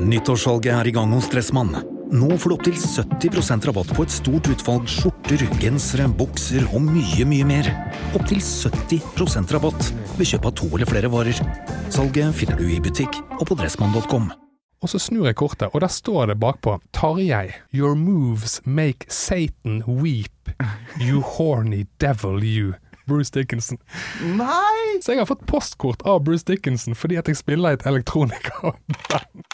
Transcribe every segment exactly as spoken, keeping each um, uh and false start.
Nyttårssalget er i gang hos Dressmann. Nå får du opp til sytti prosent rabatt på et stort utvalg skjorter, gensere, bukser og mye, mye mer. Opp til sytti prosent rabatt ved kjøp av to eller flere varer. Salget finner du i butikk og på dressmann punktum com. Og så snur jeg kortet, og der står det bakpå: Tarjei, your moves make Satan weep, you horny devil you. Bruce Dickinson. Nei! Så jeg har fått postkort av Bruce Dickinson fordi at jeg spiller et elektronika-band.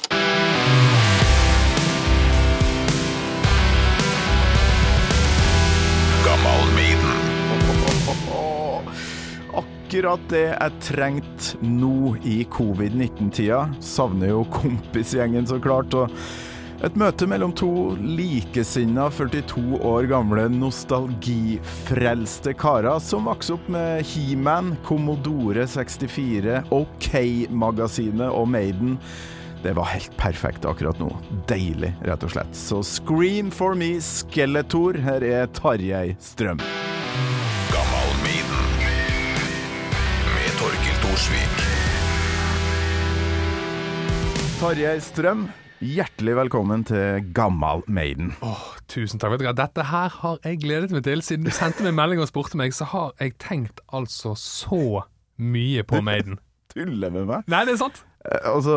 Akkurat det jeg trengt nå i covid nitten-tida. Savner jo kompisgjengen så klart, og et møte mellom to likesinna førtito år gamle nostalgifrelste karer som vokste opp med He-Man, Commodore sekstifire, OK-magasinet og Maiden. Det var helt perfekt akkurat nå. Deilig, rett og slett. Så Scream for me, Skeletor. Her er Tarjei Strøm. Gammal Maiden med Torkild Torsvik. Tarjei Strøm, hjertelig velkommen til Gammal Maiden. Åh, tusen takk. Vet du hva, dette her har jeg gledet meg til. Siden du sendte meg en melding og spurte meg, så har jeg tenkt altså så mye på Maiden. Tuller med meg? Nei, det er sant. Altså,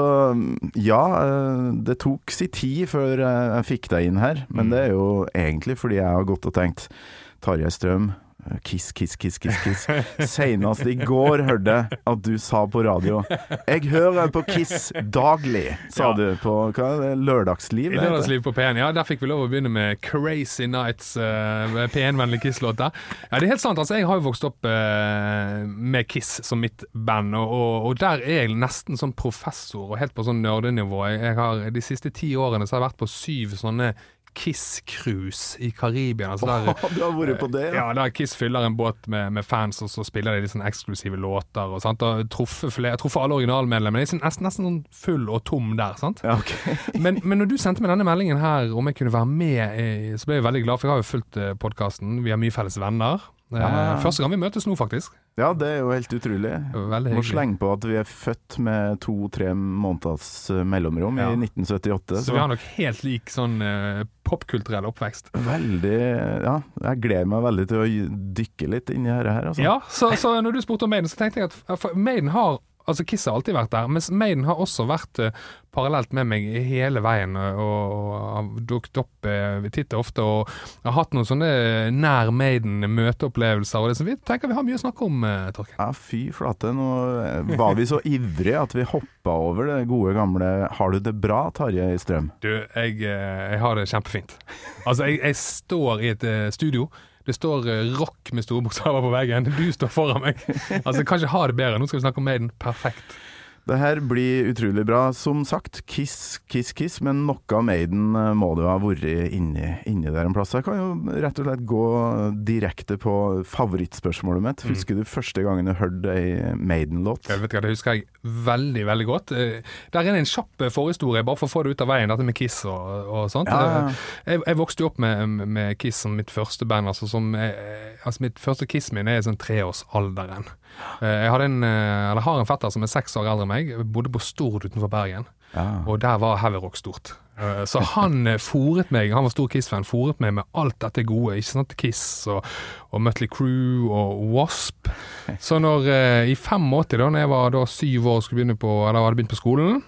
ja, det tok sin tid før jeg fikk deg inn her, men det er jo egentlig fordi jeg har gått og tenkt Tarjei Strøm, kiss, kiss, kiss, kiss, kiss. Senest i går hørte jeg at du sa på radio jeg hører på Kiss daglig, sa ja. Du på hva er det, lørdagsliv? I lørdagsliv på P en, ja. Der fikk vi lov å begynne med Crazy Nights, uh, P en-vennlig Kiss-låter. Ja, det er helt sant. Altså, jeg har jo vokst opp uh, med Kiss som mitt band, og, og, og der er jeg nesten som professor, og helt på sånn nerdenivå. Jeg har de siste ti årene så har jeg vært på syv sånne Kiss-cruise i Karibien. Altså der, oh, du har vært på det? Ja, der Kiss fyller en båt med, med fans, og så spiller de litt sånn eksklusive låter, og sant? Og truffer flere, jeg truffer alle originalmedlemmer, men det er nesten, nesten sånn full og tom der, sant? Ja, okay. men, men når du sendte meg denne meldingen her, om jeg kunne være med, så ble jeg veldig glad, for jeg har jo fulgt podcasten, vi har mye felles venner. Ja. Første gang vi møtes nå, faktisk. Ja, det er jo helt utrolig. Må slenge på at vi er født med to-tre måneders mellomrom ja. I nitten syttiåtte. Så, så vi har nok helt lik sånn uh, popkulturell oppvekst. Veldig, ja. Jeg gleder meg veldig til å dykke litt inn i dette her. Altså. Ja, så, så når du spurte om Maiden, så tenkte jeg at Maiden har, altså Kiss har alltid vært der, mens Maiden har også vært uh, parallelt med meg hele veien, og, og har dukket opp uh, titt og ofte, og har hatt noen sånne nær Maiden møteopplevelser, og det som vi tenker vi har mye å snakke om, uh, Torkild. Ja, fy flate, nå var vi så ivrige at vi hoppet over det gode gamle «Har du det bra, Tarjei Strøm?» Du, jeg, uh, jeg har det kjempefint. Altså, jeg, jeg står i et uh, studio. Det står rock med store bokstaver på veggen. Du står foran meg. Altså, kanskje ha det bedre. Nå skal vi snakke om Maiden. Perfekt. Det her blir utrolig bra. Som sagt, Kiss, Kiss, Kiss, men noe av Maiden må du ha vært inni, inni der en plass. Jeg kan jo rett og slett gå direkte på favorittspørsmålet mitt. Husker du første gangen du hørte en Maiden-låt? Jeg vet ikke, det husker jeg veldig, veldig godt. Der er en kjapp forhistorie, bare for å få det ut av veien, dette med Kiss og, og sånt. Ja. Jeg, jeg vokste jo opp med, med Kiss som mitt første band, altså som altså mitt første Kiss min er sånn treårsalderen. Jeg hadde en, eller har en fetter som er seks år eldre enn meg, jeg bodde på Stord utenfor Bergen, ja. Og der var heavy rock stort. Så han foret meg, han var stor Kiss-fan, foret meg med alt dette gode, ikke sant, Kiss og, og Mötley Crüe og Wasp. Så når i åttifem da, når jeg var da syv år og skulle begynne på, eller hadde begynt på skolen,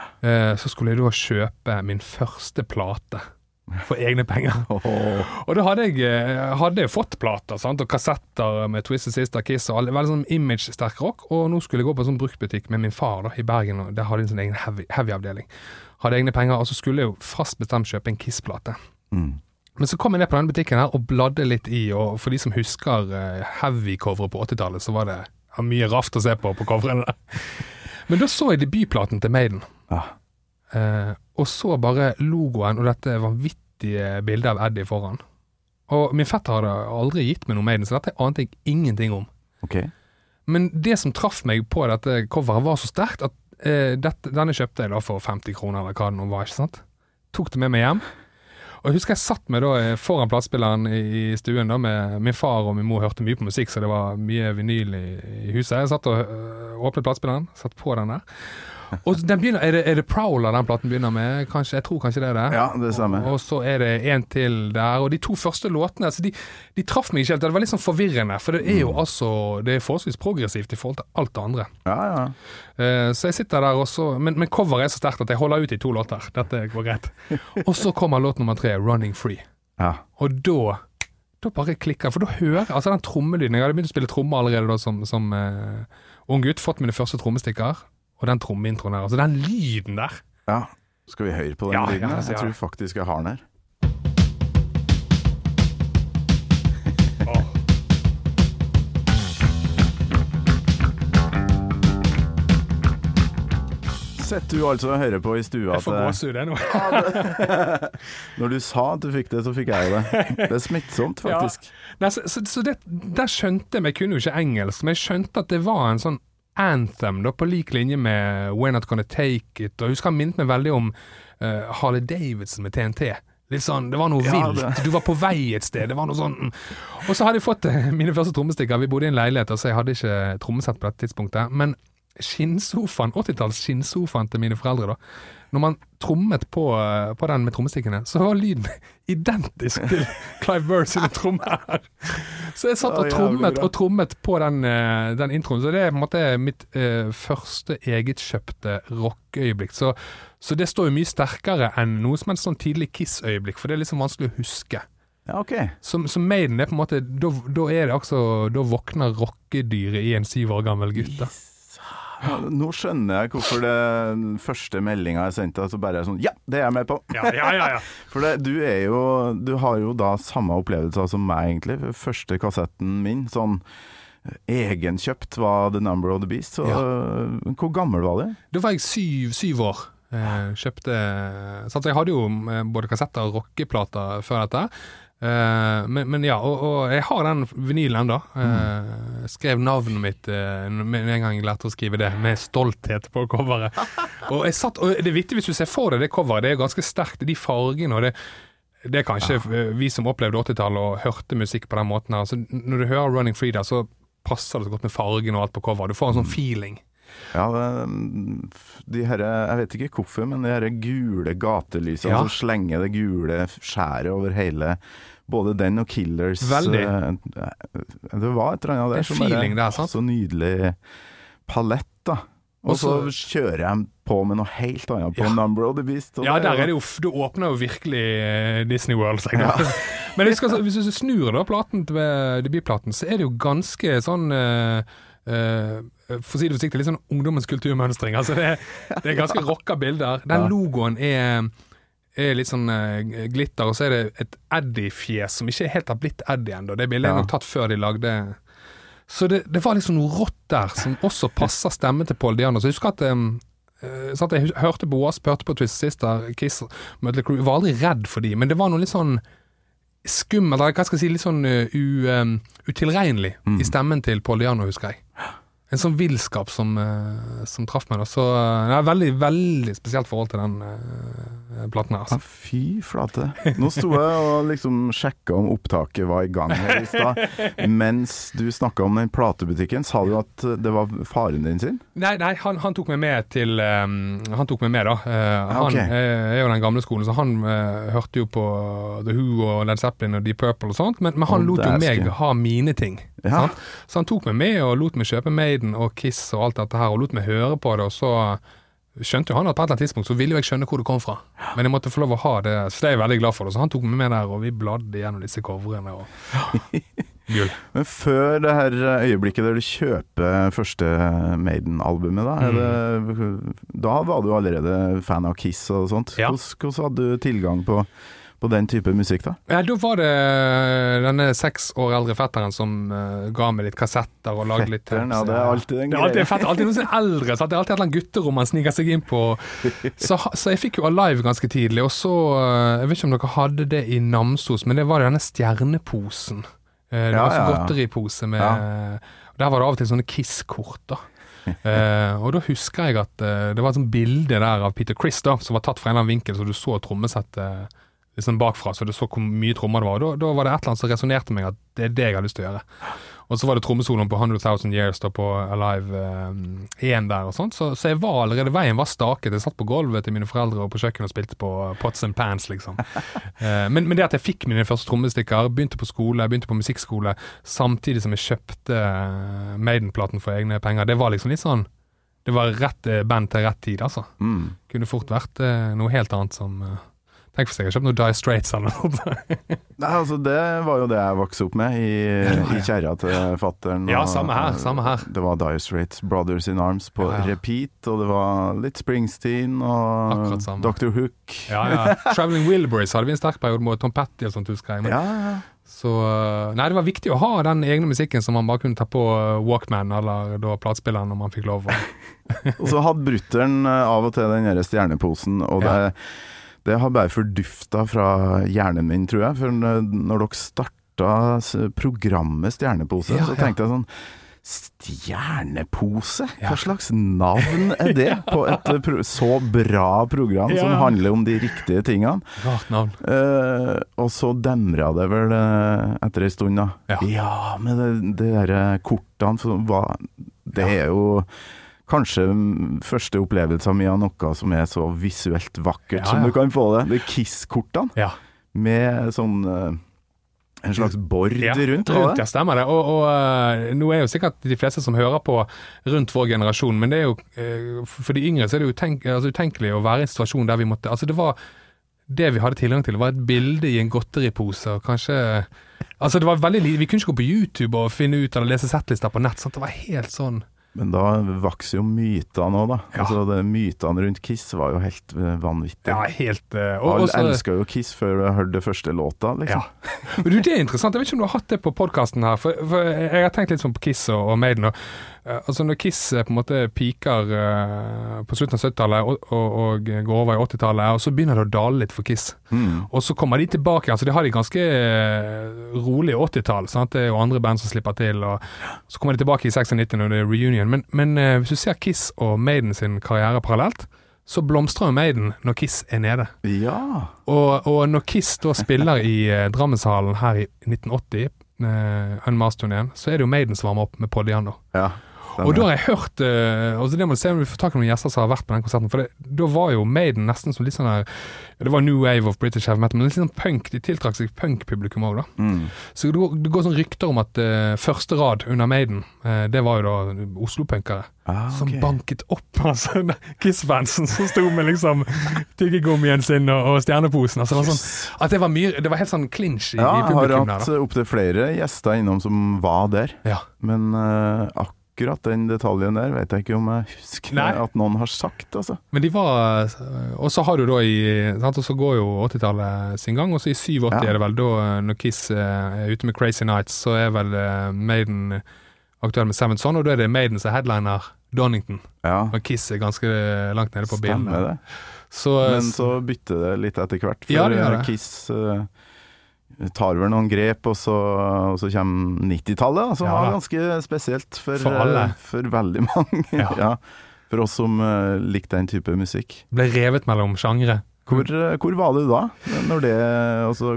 så skulle jeg da kjøpe min første plate. For egne penger. Oh. Og da hadde jeg, hadde jeg fått plater, sant? Og kassetter med Twisted Sister, Kiss og alle, veldig sånn image-sterk rock, og nå skulle jeg gå på en sånn bruktbutikk med min far da, i Bergen, og der hadde jeg en sånn egen heavy, heavy-avdeling. Hadde egne penger, og så skulle jeg jo fast bestemt kjøpe en Kiss-plate. Mm. Men så kom jeg ned på denne butikken her og bladde litt i, og for de som husker uh, heavy-coveret på åttitallet, så var det ja, mye raft å se på på coverene der. Men da så jeg debutplaten til Maiden. Ja. Uh, og så bare logoen og dette vanvittige bildet av Eddie foran. Og min fetter hadde aldri gitt meg noe Maiden, så dette ante jeg ingenting om. Okay. Men det som traff meg på dette coveret var så sterkt at uh, dette, denne kjøpte jeg da for femti kroner eller hva det nå var, ikke sant? Tok det med meg hjem. Og jeg husker jeg satt med da foran plattspilleren i, i stuen da, med min far og min mor hørte mye på musikk, så det var mye vinyl i, i huset. Jeg satt og uh, åpnet plattspilleren, satt på den der. Og den begynner, er det, er det Prowler den platen begynner med? Kanskje, jeg tror kanskje det er det. Ja, det stemmer. Og, og så er det en til der, og de to første låtene, altså de, de traff meg ikke helt, det var litt sånn forvirrende, for det er jo mm. altså, det er forholdsvis progressivt i forhold til alt det andre. Ja, ja. Uh, så jeg sitter der også, men, men coveret er så sterkt at jeg holder ut i to låter, dette går greit. Og så kommer låt nummer tre, Running Free. Ja. Og da da bare klikker, for da hører altså den trommelyden, jeg hadde begynt å spille tromme allerede da som, som uh, ung gutt, fått mine første trommestikker, og den trommeintroen der, altså den lyden der. Ja, skal vi høre på den ja, lyden? Ja, jeg tror faktisk jeg har den her. Setter du altså og hører på i stua jeg får gåsehud det nå. Når du sa at du fikk det, så fikk jeg det. Det er smittsomt faktisk. Ja. Nei, så så, så det, der skjønte jeg, men jeg kunne jo ikke engelsk, men jeg skjønte at det var en sånn anthem da, på lik linje med We're Not Gonna Take It, og jeg husker han minnet meg veldig om uh, Harley Davidson med T N T. Litt sånn, det var noe ja, vilt, det. Du var på vei et sted, det var noe sånn. Og så hadde jeg fått uh, mine første trommestikker, vi bodde i en leilighet, så jeg hadde ikke trommesett på dette tidspunktet, men skinnsofaen, åttitalls skinnsofaen til mine foreldre da, når man trommet på, på den med trommestikkene, så var lyden identisk til Clive Burr sine trommer her. Så jeg satt og trommet og trommet på den, den introen, så det er på en måte mitt uh, første egetkjøpte rockeøyeblikk, så, så det står jo mye sterkere enn noe som er sånn tidlig Kiss-øyeblikk, for det er liksom vanskelig å huske. Ja, ok. Så, så Maiden er på en måte, da, da er det altså, da våkner rockedyret i en syv år gammel gutt da. Nå skjønner jeg hvorfor det første meldinga jeg sendte, så bare er sånn, ja, det er jeg med på. Ja, ja, ja, ja. For det, du er jo, du har jo da samme opplevelser som meg egentlig. Første kassetten min, sånn egenkjøpt var The Number of the Beast. Så, ja. Hvor gammel var du? Da var jeg syv, syv år. Eh, kjøpte, så jeg hadde jo både kassetter og rockeplater før dette. Uh, men, men ja, og, og jeg har den vinylen enda uh, skrev navnet mitt uh, med en gang jeg lærte å skrive det med stolthet på coveret og jeg satt, og det er viktig hvis du ser for deg det coveret, det er ganske sterkt, de fargene og det, det er kanskje ja. Vi som opplevde åttitallet og hørte musikk på den måten her, så når du hører Running Free der, så passer det så godt med fargen og alt på coveret, du får en sånn feeling. Ja, de her, jeg vet ikke hvorfor, men de her gule gatelysene ja. Som slenger det gule skjæret over hele, både den og Killers. Veldig. Det var et eller annet der som feeling bare, der, sant? Så nydelig palett da. Og så kjører jeg på med noe helt annet på ja. Number of the Beast. Ja, der er det jo, du åpner jo virkelig Disney World. Ja. Men jeg skal, hvis du snur da platen ved debutplaten, så er det jo ganske sånn... Uh, Uh, for å si det forsiktig, litt sånn ungdommens kulturmønstring, altså det, det er ganske rocka bilder, den logoen er, er litt sånn uh, glitter, og så er det et Eddie-fjes som ikke helt har blitt Eddie enda, det bildet er nok tatt før de lagde, så det, det var liksom noe rått der som også passer stemmen til Paul Diano, så jeg husker at um, uh, sånn at jeg hørte på Wasp, hørte på Twisted Sister, Kiss, Mötley Crüe, var aldri redd for de, men det var noe litt sånn skummel, eller hva skal jeg si, litt sånn uh, u, um, utilregnelig mm. i stemmen til Paul Diano, husker jeg. En sånn villskap som, uh, som traff meg da. Så uh, det er veldig, veldig spesielt forhold til den uh, platen her. Altså. Ja, fy flate. Nå sto jeg og liksom sjekket om opptaket var i gang her i sted. Mens du snakket om den platebutikken, sa du at det var faren din sin? Nei, nei han, han tok meg med til um, han tok meg med da. Uh, han okay. uh, er jo den gamle skolen, så han uh, hørte jo på The Who og Led Zeppelin og Deep Purple og sånt, men, men han oh, lot jo meg ha mine ting. Ja. Så han tok meg med og lot meg kjøpe Maiden og Kiss og alt dette her, og lot meg høre på det, og så skjønte jo han at på et eller annet tidspunkt så ville jo jeg skjønne hvor det kom fra, men jeg måtte få lov å ha det, så det er jeg veldig glad for det, så han tok meg med der, og vi bladde gjennom disse coverene og gull. Men før det her øyeblikket der du kjøper første Maiden-albumet da, er det, da var du allerede fan av Kiss og sånt, ja. hvordan, hvordan hadde du tilgang på på den type musikk da? Ja, da var det denne seks år eldre fetteren som uh, ga meg litt kassetter og lagde litt Fetteren, ja, det er alltid den greia. Det er alltid fetter, alltid noen som er eldre, så det er alltid et eller annet gutterom man sniker seg inn på. Så, så jeg fikk jo Alive ganske tidlig, og så, uh, jeg vet ikke om dere hadde det i Namsos, men det var denne stjerneposen. Uh, det ja, var så ja, ja. godteripose med, Ja. uh, der var det av og til sånne Kiss-kort da. uh, og da husker jeg at uh, det var et sånt bilde der av Peter Criss da, som var tatt fra en eller annen vinkel, så du så trommesettet uh, liksom bakfra, så du så hvor mye trommer det var, og da, da var det et eller annet som resonerte meg at det er det jeg har lyst til å gjøre. Og så var det trommesoloen på hundred thousand Years da på Alive én der og sånt. Så, så jeg var allerede, veien var staket. Jeg satt på gulvet til mine foreldre og på kjøkken og spilte på pots and pans, liksom. uh, men, men det at jeg fikk mine første trommestikker, begynte på skole, begynte på musikkskole, samtidig som jeg kjøpte Maiden-platen for egne penger, det var liksom litt sånn, det var rett band til rett tid, altså. Mm. Kunne fort vært uh, noe helt annet som... Uh, Tenk for seg, jeg har kjøpt noe Dire Straits eller noe. Nei, altså det var jo det jeg vokste opp med i, i kjæra til fatteren. Ja, samme her, samme her. Det var Dire Straits, Brothers in Arms på ja, ja. repeat, og det var litt Springsteen og doktor Hook. Ja, ja. Traveling Wilburys hadde vi en sterk periode med Tom Petty og sånt, husker jeg. Men, ja, ja. Så, nei, det var viktig å ha den egne musikken som man bare kunne ta på Walkman eller da platespilleren når man fikk lov. Og så hadde brutteren av og til den her stjerneposen, og det... Ja. Det har bare fordufta fra hjernen min, tror jeg. For når dere starta programmet Stjernepose, ja, så tenkte jeg sånn, Stjernepose? Hva slags navn er det på et pro- så bra program ja. som handler om de riktige tingene? Rart navn. Eh, og så demra det vel eh, etter en stund da. Ja, ja men det, det der kortene, som var, det ja. er jo... Kanskje første opplevelsen min av noe som er så visuelt vakkert ja, ja. som du kan få det. Det er Kiss-kortene. Ja. Med sånn uh, en slags bord ja, rundt. rundt ja, stemmer det. Og, og uh, nå er jo sikkert de fleste som hører på rundt vår generasjon, men det er jo, uh, for de yngre så er det jo utenk, altså, utenkelig å være i en situasjon der vi måtte, altså det var, det vi hadde tilgang til, var et bilde i en godteripose, og kanskje, altså det var veldig, vi kunne ikke gå på YouTube og finne ut eller lese settlister på nett, sant? Det var helt sånn. Men da vokser jo mytene også da. Ja. Altså det, mytene rundt Kiss var jo helt vanvittig. Ja, helt... Uh, og, Alle også, elsket jo Kiss før du hørte det første låta, liksom. Ja. Men du, det er interessant. Jeg vet ikke om du har hatt det på podcasten her, for, for jeg har tenkt litt sånn på Kiss og, og Maiden. Og, uh, altså når Kiss på en måte piker uh, på slutten av syttitallet og, og, og går over i åttitallet, og så begynner det å dale litt for Kiss. Mm. Og så kommer de tilbake, altså de har de ganske uh, rolig åttitall, sant? Det er jo andre band som slipper til, og så kommer de tilbake i nittioseksognitti når det er reunion. Men, men uh, hvis du ser Kiss og Maiden sin karriere parallelt, så blomstrer jo Maiden når Kiss er nede. Ja. Og, og når Kiss da spiller i uh, Drammenshallen her i nitten åtti, uh, Unmasked-turneen, så er det jo Maiden som varmer opp med Paul Diano. Ja. Og da har jeg hørt, uh, altså det må du se om vi får tak i noen gjester som har vært på den konserten, for det, da var jo Maiden nesten som litt sånn her, det var new wave of British heavy metal, men litt sånn punk, de tiltrakk seg punk-publikum også da. Mm. Så det, det går sånn rykter om at uh, første rad under Maiden, uh, det var jo da Oslo-punkere, ah, okay. som banket opp, altså, Kiss-fansen som stod med liksom tyggegummien sin og, og stjerneposen, altså det var sånn, at det var mye, det var helt sånn clinch i, ja, i publikum der. Ja, jeg har hatt opp til flere gjester innom som var der, ja. men uh, akkurat Akkurat den detaljen der vet jeg ikke om jeg husker Nei. At noen har sagt, altså. Men de var, og så har du da i, sant, og så går jo åttitallet sin gang, og så i syvogåtti ja. er det vel da, når Kiss er ute med Crazy Nights, så er vel Maiden aktuell med Seventh Son, og da er det Maiden som headliner Donington, ja. og Kiss er ganske langt nede på bilden. Stemmer det. Så, Men så bytter det litt etter hvert, for ja, det det. Kiss... Uh, tar vel noen grep, og så, og så kommer nittitallet, som ja, var ganske spesielt for, for, alle. for veldig mange. Ja. Ja, for oss som uh, likte den type musikk. Ble revet mellom sjangre. Hvor, hvor var du da? Når det, altså,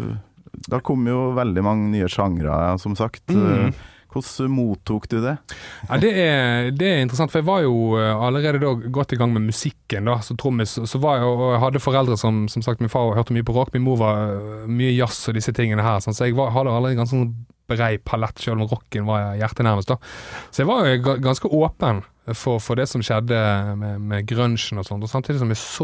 da kom jo veldig mange nye sjangre, som sagt. Mm. Hvordan mottok du det? Ja, det er, det er interessant, for jeg var jo allerede da godt i gang med musikken da, så trommis, så var jeg, og jeg hadde foreldre som, som sagt, min far hørte mye på rock, min mor var mye jazz og disse tingene her, sånn, så jeg var, hadde allerede en ganske sånn brei palett, selv om rocken var hjertenærmest da. Så jeg var jo ganske åpen for, for det som skjedde med, med grunchen og sånt, og samtidig som jeg så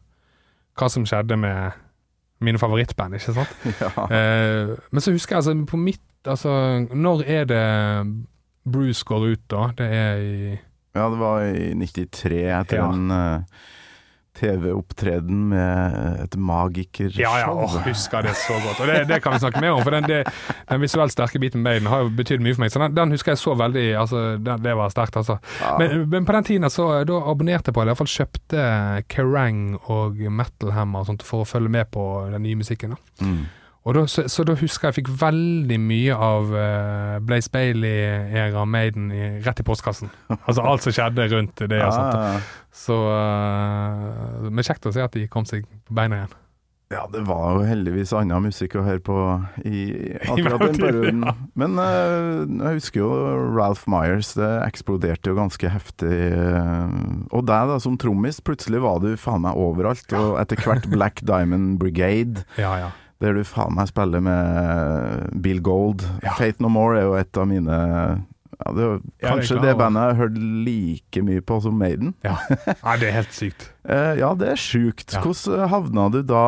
hva som skjedde med mine favorittband, ikke sant? Ja. Eh, men så husker jeg, altså, på mitt altså, når er det Bruce går ut da? Det er i... Ja, det var i nittitre etter ja. en uh, T V-opptreden med et magikershow. Ja, ja, åh, husker det så godt. Og det, det kan vi snakke mer om, for den, det, den visuelt sterke biten med Maiden har jo betydd mye for meg. Så den, den husker jeg så veldig, altså, det, det var sterkt, altså. Ja. Men, men på den tiden så, da abonnerte jeg på det, i hvert fall kjøpte Kerrang og Metal Hammer og sånt, for å følge med på den nye musikken da. Mm. Og da, så, så da husker jeg fikk veldig mye av uh, Blaze Bailey-era Maiden i, rett i postkassen. Altså alt som skjedde rundt det og sånt. Så, uh, men kjekt å se at de kom seg på beina igjen. Ja, det var jo heldigvis annen musikk å høre på i akkurat den perioden. Ja. Men uh, jeg husker jo Ralph Myers, det eksploderte jo ganske heftig. Og deg da, som trommis, plutselig var du faen meg overalt, og etter hvert Black Diamond Brigade, ja, ja. der du faen meg spiller med Bill Gold. Ja. Faith No More er jo et av mine... Ja, det var kanskje ja, det, det bandet jeg har hørt like mye på som Maiden. Ja, ja det er helt sykt. uh, ja, det er sykt. Ja. Hvordan havna du da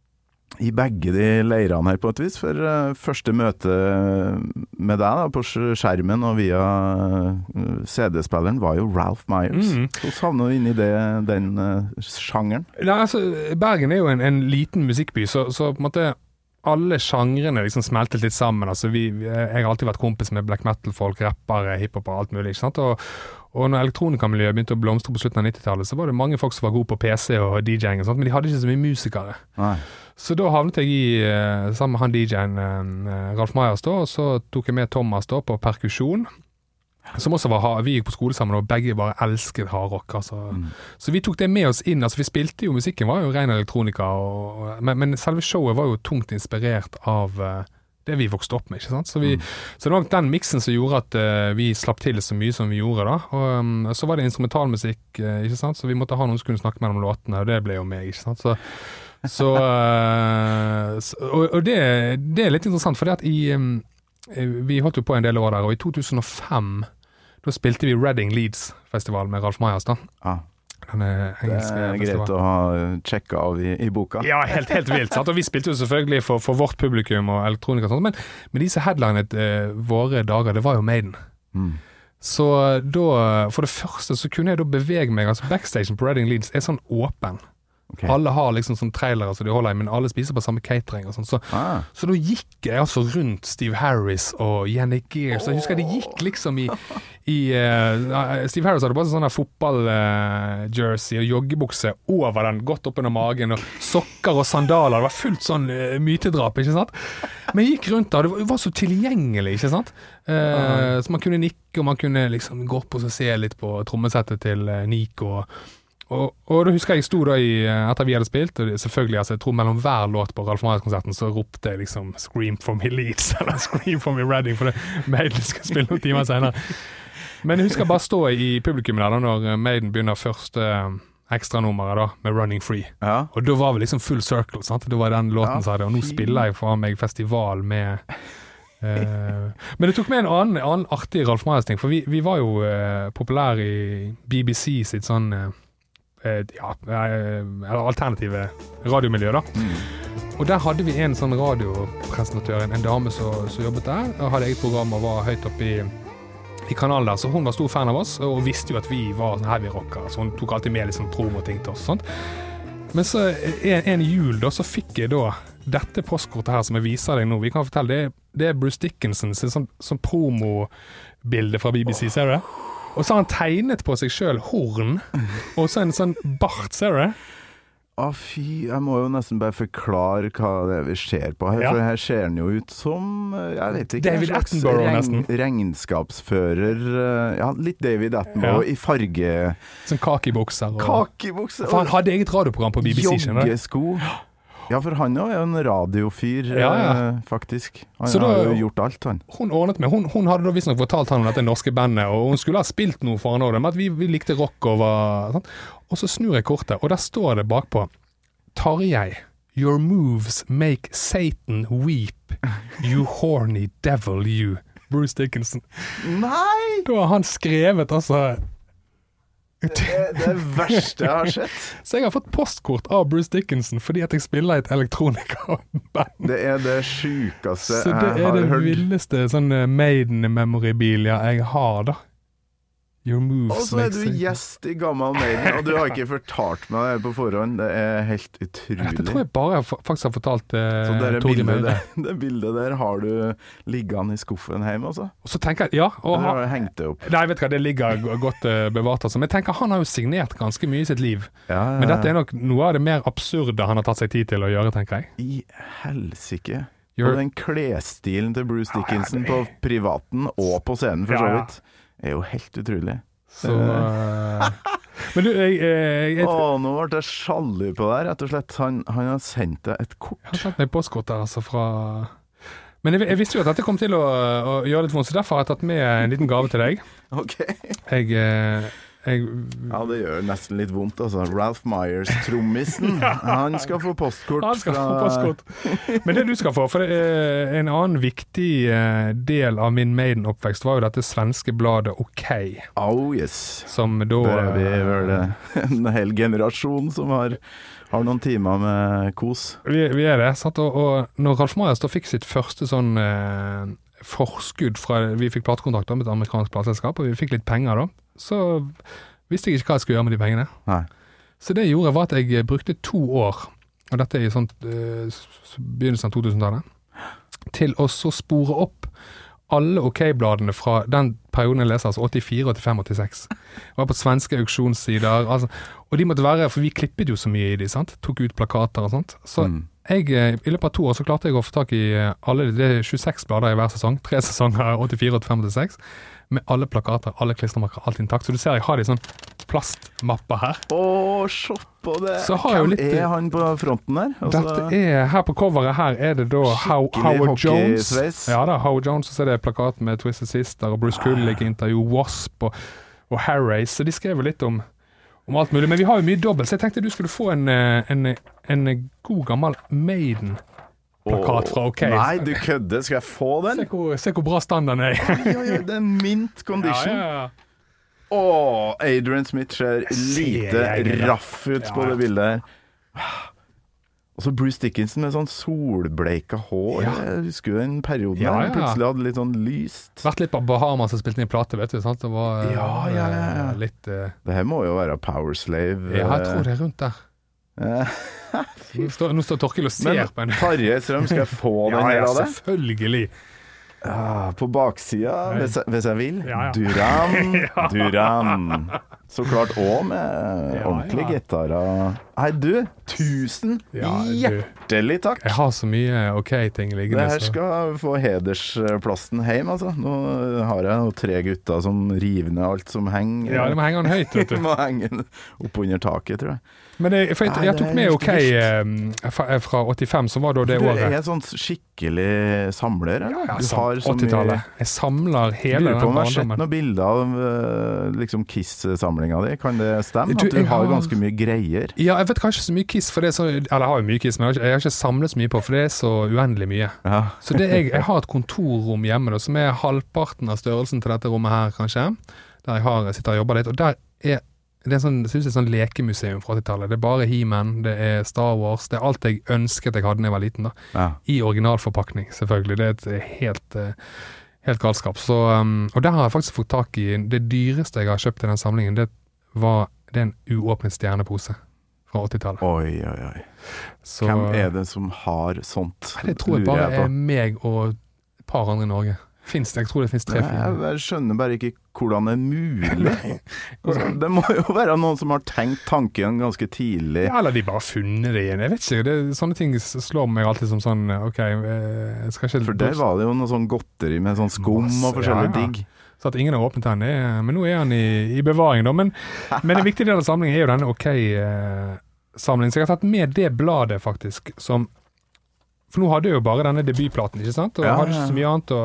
i begge de leirene her på et vis? For uh, første møte med deg da, på skjermen og via uh, C D-spilleren var jo Ralph Myers. Mm. Hvordan havna du inn i det, den uh, sjangeren? Nei, altså, Bergen er jo en, en liten musikkby, så, så på en måte alle sjangrene liksom smeltet litt sammen. Altså vi, jeg har alltid vært kompis med black metal-folk, rappere, hiphop og alt mulig, ikke sant? Og, og når elektronikamiljøet begynte å blomstre på slutten av nittitallet, så var det mange folk som var gode på P C og D J-ing og sånt, men de hadde ikke så mye musikere. Nei. Så da havnet jeg i, sammen med han D J-en, Ralph Myers da, og så tok jeg med Thomas da på perkusjon, som også var, vi gikk på skole sammen, og begge bare elsket hardrock, altså. Mm. Så vi tok det med oss inn, altså vi spilte jo, musikken var jo ren elektronika, og, men, men selve showet var jo tungt inspirert av uh, det vi vokste opp med, ikke sant? Så, vi, mm. så det var den mixen som gjorde at uh, vi slapp til så mye som vi gjorde da, og um, så var det instrumentalmusikk, uh, ikke sant? Så vi måtte ha noen som kunne snakke mellom låtene, og det ble jo meg, ikke sant? Så, så, uh, så og, og det, det er litt interessant, for det at i, um, vi holdt jo på en del år der, og i to tusen og fem da spilte vi Reading Leeds festival med Ralph Myers da. Ah. Den engelske det er greit festival. Å ha tjekket av i, i boka. Ja, helt, helt vilt. Sant? Og vi spilte jo selvfølgelig for, for vårt publikum og elektronika og sånt, men, men disse headlinet eh, våre dager, det var jo Maiden. Mm. Så da, for det første så kunne jeg da bevege meg, altså backstagen på Reading Leeds er sånn åpen. Okay. Alle har liksom sånn trailere som de holder i, men alle spiser på samme catering og sånn. Så, ah. så da gikk jeg altså rundt Steve Harris og Yannick Gears. Oh. Jeg husker det gikk liksom i, i uh, Steve Harris hadde bare sånn her fotball-jersey uh, og joggebukse over den, godt opp under magen, og sokker og sandaler. Det var fullt sånn uh, mytedrap, ikke sant? Men jeg gikk rundt da, det var så tilgjengelig, ikke sant? Uh, ah. Så man kunne nikke, og man kunne liksom gå opp og se litt på trommesettet til uh, Nico og Og, og da husker jeg sto da i, etter vi hadde spilt, og selvfølgelig, altså, jeg tror mellom hver låt på Ralph Myers-konserten så ropte jeg liksom Scream for me Leeds, eller Scream for me Reading, for det Maiden skal spille noen timer senere. Men jeg husker bare stå i publikummet der da, når Maiden begynner første ekstranummeret da, med Running Free. Ja. Og da var vi liksom full circle, sant? Det var den låten, ja, sa det, og nå spiller jeg for meg festival med... Uh, men det tok med en annen, annen artig Ralph Myers-ting, for vi, vi var jo uh, populære i B B C sitt sånn... Uh, ja, alternative radiomiljø da. Mm. Og der hadde vi en sånn radiopresentatør, en, en dame som, som jobbet der, og hadde eget program og var høyt oppe i, i kanalen der, så hun var stor fan av oss, og visste jo at vi var heavy rockere, så hun tok alltid med liksom promo-ting til oss, sånt. Men så en, en jul da, så fikk jeg da dette postkortet her som jeg viser deg nå, vi kan fortelle, det er, det er Bruce Dickinson sin sånn, sånn promo-bilde fra B B C, ser du det? Og så har han tegnet på seg selv horn, og så en sånn bart, ser du det? Å fy, jeg må jo nesten bare forklare hva det er vi ser på her, ja. For her ser han jo ut som, jeg vet ikke, David Attenborough regn, nesten. Regnskapsfører, ja, litt David Attenborough, ja. I farge... Sånn kakibukser. Og... Kakibukser. For han hadde eget radioprogram på B B C, skjønner du? Joggesko. Ja, for han er jo en radiofyr, ja, ja. Eh, faktisk. Han så har da, jo gjort alt, han. Hun ordnet med. Hun, hun hadde da visst nok fortalt han om dette norske bandet, og hun skulle ha spilt noe for han også, men at vi, vi likte rock og var... Sånn. Og så snur jeg kortet, og der står det bakpå, Tarjei, your moves make Satan weep, you horny devil, you. Bruce Dickinson. Nei! Da har han skrevet, altså... Det er det verste jeg har sett. Så jeg har fått postkort av Bruce Dickinson fordi at jeg spiller i et elektronika-band. Det er det sykeste jeg har hørt. Så det er det hørt. Villeste sånn Maiden-memorabilia jeg har da. Your moves. Og så er du gjest i Gammel Maiden, og du har ikke fortalt meg det på forhånd. Det er helt utrolig. Det tror jeg bare jeg faktisk har fortalt uh, så det bildet, det, det bildet der har du liggende i skuffen hjemme også? Og så tenker jeg, ja. Og Eller har du hengt det opp? Nei, jeg vet hva, det ligger godt uh, bevart. Altså. Men jeg tenker, han har jo signert ganske mye i sitt liv. Ja, ja, ja. Men dette er nok noe av det mer absurde han har tatt seg tid til å gjøre, tenker jeg. I helsike. Og den klesstilen til Bruce Dickinson ja, ja, på privaten og på scenen for så vidt. Er jo helt utrolig. Så, uh, Men du, jeg, jeg, jeg, Åh, nå ble jeg sjalu på deg, rett og slett. Han, han har sendt deg et kort. jeg har sendt meg postkort der, altså, fra... Men jeg, jeg visste jo at dette kom til å, å gjøre litt vondt, så derfor har jeg tatt med en liten gave til deg. Ok. Jeg... eh, jeg Ja, det gjør nesten litt vondt, altså. Ralph Myers, trommisen. Han skal få postkort. Han skal fra... få postkort. Men det du skal få, for det er en annen viktig eh, del av min Maiden-oppvekst var jo dette svenske bladet OK. Oh, yes. Som da... Der er vi vel en hel generasjon som har, har noen timer med kos. Vi, vi er det, sant? Og, og når Ralph Myers da fikk sitt første sånn eh, forskudd fra... Vi fikk platekontrakt med et amerikansk plateselskap, og vi fikk litt penger da. Så visste jeg ikke hva jeg skulle gjøre med de pengene. Nei. Så det jeg gjorde var at jeg brukte to år, og dette er i sånt, uh, begynnelsen av to-tusentallet, til å så spore opp alle OK-bladene fra den perioden jeg leser, altså åttifire, åttifem, åttiseks. Jeg var på svenske auksjonssider, altså, og de måtte være, for vi klippet jo så mye i de, sant? Tok ut plakater og sånt. Så mm. jeg, i løpet av to år så klarte jeg å få tak i alle de tjueseks blader i hver sesong, tre sesonger, åttifire, åttifem, åttiseks, med alle plakater, alle klistremerker, alt intakt. Så du ser jeg har de sånn plastmapper her. Åh, se på det. Så har jeg jo Hvem litt, er han på fronten der? Altså, dette er, her på coveret her er det da How, Howard Jones. hockeysveis. Ja da, Howard Jones, og så er det plakat med Twisted Sister, og Bruce Kulick intervju, Wasp og, og Harris, så de skrev jo litt om, om alt mulig. Men vi har jo mye dobbelt, så jeg tenkte du skulle få en, en, en god gammel Maiden plakat fra OK. Nei, du kødder. Skal jeg få den? Se hvor, se hvor bra standarden er. Oi, oi, oi, det er mint condition. Ja, ja, ja. Åh, Adrian Smith ser lite raff ut Ja, på ja. det bildet her. Og så Bruce Dickinson med sånn solbleika hår. Ja. Jeg husker jo den perioden Ja, der. ja. Plutselig hadde litt sånn lyst. Vært litt på Bahamas og spilt inn plate, vet du, sant? Det var eh, Ja, ja, ja, ja. litt... eh, Det her må jo være Powerslave. ja, jeg tror det er rundt der. Eh, Nå står, nå står Torkild og ser Men på en... Tarjei Strøm, skal jeg få den Ja, her ja, av det? selvfølgelig. Ah, på baksida, hvis, jeg- hvis jeg vil. Ja, ja. Duran, Ja. Duran. Så klart òg med Ja, ordentlige ja. gitarer. Nei, du, tusen Ja, du. hjertelig takk. Jeg har så mye OK-ting Det liggende. her så- skal få hedersplassen hjem, altså. Nå har jeg jo tre gutter som river ned alt som henger. Ja, det må henge den høyt, vet du. må henge den opp under taket, tror jeg. Men jeg, for jeg, Nei, jeg det tok er med helt OK eh, fra, fra åttifem, som var da det Du året. er en sånn skikkelig samler, eller? Ja, du sam- har så mye... åttitallet. Jeg samler Jeg hele lurer på den om jeg har sett barndommen. noen bilder av eh, liksom Kiss-samlinga di. Kan det stemme? Du, At du jeg har har- ganske mye greier? Ja, jeg vet kanskje så mye Kiss, for det er så, eller jeg har jo mye Kiss, men jeg har, ikke, jeg har ikke samlet så mye på, for det er så uendelig mye. Ja. Så det jeg, jeg har et kontorrom hjemme da, som er halvparten av størrelsen til dette rommet her, kanskje, der jeg har, jeg sitter og jobber litt, og der er det er sånn, det synes jeg er sånn lekemuseum fra åttitallet. Det er bare He-Man, det er Star Wars, det er alt jeg ønsket jeg hadde da jeg var liten da. Ja. I originalforpakning, selvfølgelig. Det er et helt, eh, helt galskap. Så, um, og der har jeg faktisk fått tak i, det dyreste jeg har kjøpt i den samlingen, det var, det er en uåpnet stjernepose fra åttitallet. Oi, oi, oi. Så, Hvem er det som har sånt? Nei, det tror jeg bare er meg og et par andre i Norge. Finns det? Jeg tror det finnes tre Jeg, fire. jeg skjønner bare ikke hvordan det er mulig. Altså, det må jo være noen som har tenkt tanken ganske tidlig. Ja, eller de bare funnet det igjen. Jeg vet ikke. Det, sånne ting slår meg alltid som sånn, ok, jeg skal ikke... For der var det jo noe sånn godteri med sånn skum Masse, og forskjellig ja, ja. digg. Så at ingen har åpnet den, det er- men nå er han i, i bevaring da. Men, men en viktig del av samlingen er jo denne ok-samlingen. Så jeg har tatt med det bladet faktisk, som... For nå hadde jeg jo bare denne debutplaten, ikke sant? Og Ja, jeg hadde ja. ikke så mye annet å,